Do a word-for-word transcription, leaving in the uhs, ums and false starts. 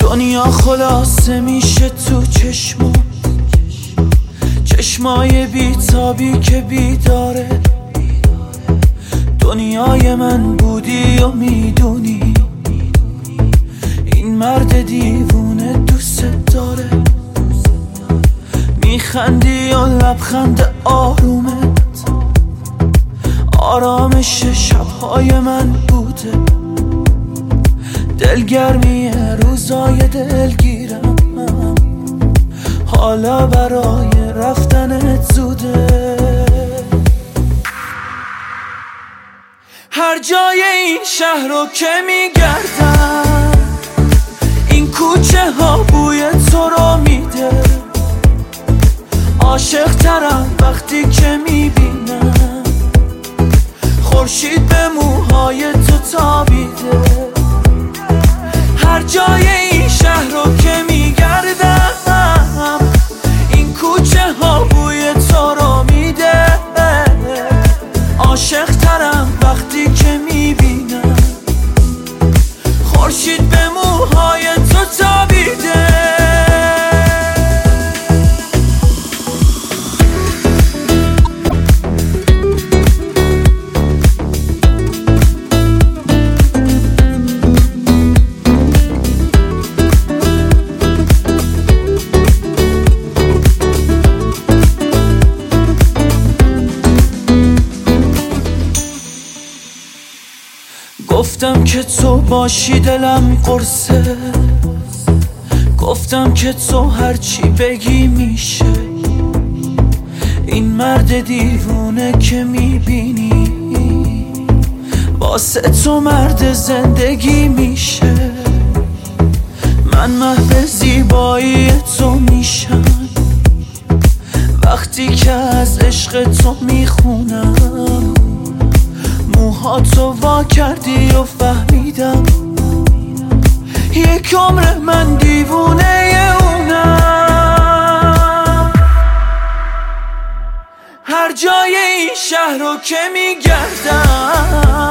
دنیا خلاصه میشه تو چشما، چشمای بیتابی که بیداره. دنیای من بودی و میدونی این مرد دیوونه دوست داره. میخندی و لبخند آرومت آرامش شبهای من بوده. دلگرمی روزای دلگیرم حالا برای رفتنت زوده. هر جای این شهر رو که میگردم این کوچه ها بوی تو رو میده. عاشق ترم وقتی که میبینم خورشید به موهای تو تابیده. هر جای این شهر رو که میگردم این کوچه ها بوی تو رو میده. عاشق ترم وقتی که میبینم خورشید به موهای تو تابیده. گفتم که تو باشی دلم قرصه، گفتم که تو هرچی بگی میشه. این مرد دیوونه که میبینی واسه تو مرد زندگی میشه. من محو زیبایی تو میشم وقتی که از عشق تو میخونم. موهاتو وا کردی و فهمیدم یک عمر من دیوونه اونم. هر جای این شهر رو که میگردم